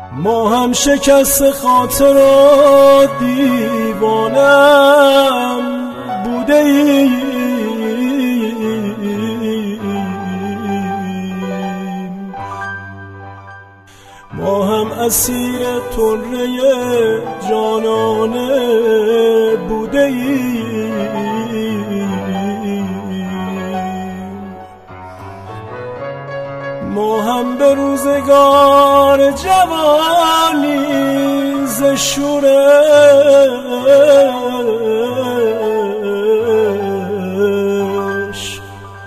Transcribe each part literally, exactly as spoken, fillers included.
ما هم شکست خاطرات دیوانم بوده ایم، ما هم اسیر طره جانانه بوده ایم، ما هم به روزگار جوانی ز شورش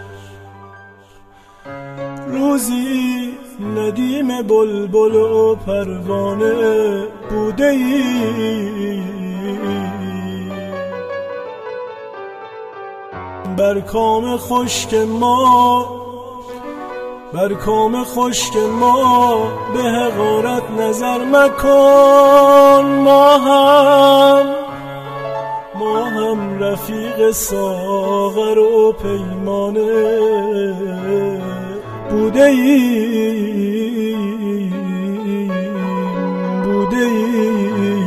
روزی ندیم بلبل و پروانه بوده ایم، بر کام خشک ما بر کام خشک ما به حقارت نظر مکن، ما هم ما هم رفیق ساغر و پیمانه بوده ایم بوده ایم.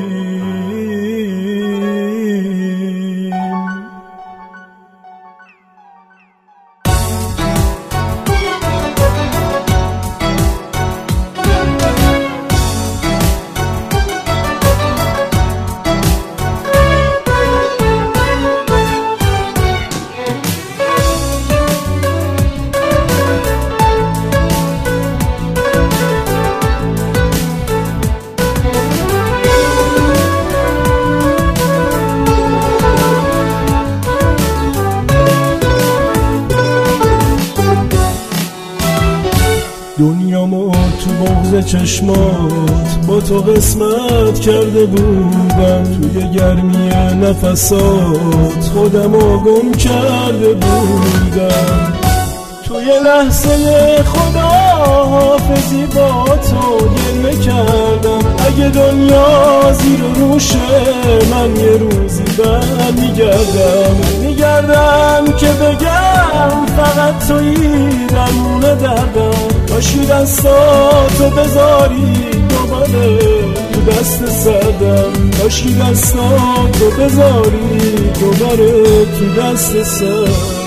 دنیامو تو بغض چشمات با تو قسمت کرده بودم، توی گرمی نفسات خودمو گم کرده بودم، توی لحظه خداحافظی با تو گریه کردم، اگه دنیا زیر روشه من یه روزی بر میگردم میگردم که بگم فقط تویی درمون دردم، باشی دستاتو بذاری دوباره تو دست سردم، باشی دستاتو بذاری دوباره تو دست سردم.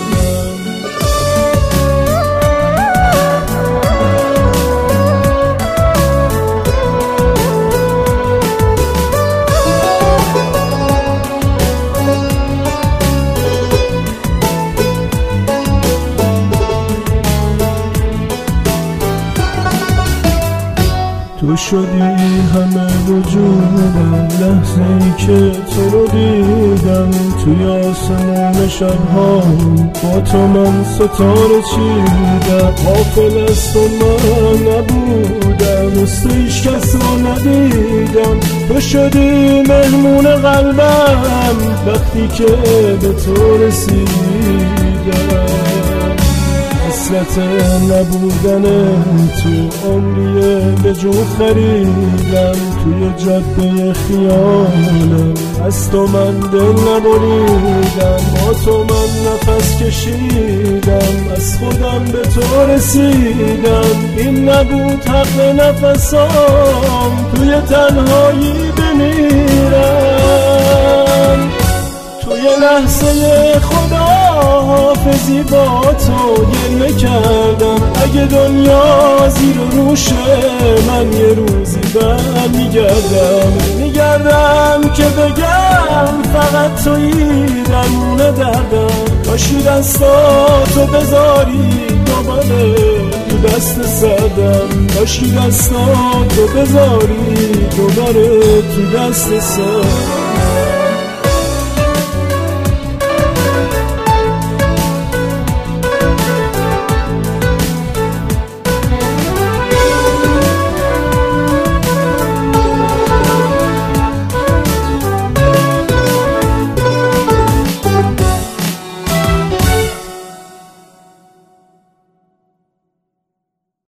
تو شدی همه وجودم لحظه ای که تو رو دیدم، توی آسمون شبها با تو من ستاره چیدم، غافل از تو من نبودم مثل هیچ کس رو ندیدم، تو شدی مهمون قلبم وقتی که به تو رسیدم، حسرت نبودن تو عمریه به جو خریدم، توی جاده خیالم از تو من دل نبریدم، با تو من نفس کشیدم از خودم به تو رسیدم، این نبود حق نفسام توی تنهایی بمیرم، توی لحظه خداحافظی با تو گریه کردم، اگه دنیا زیر روشه من یه روزی بر میگردم میگردم که بگم فقط تویی درمون دردم، باشی دستاتو بذاری دوباره تو دست سردم، باشی دستاتو بذاری دوباره تو دست سردم.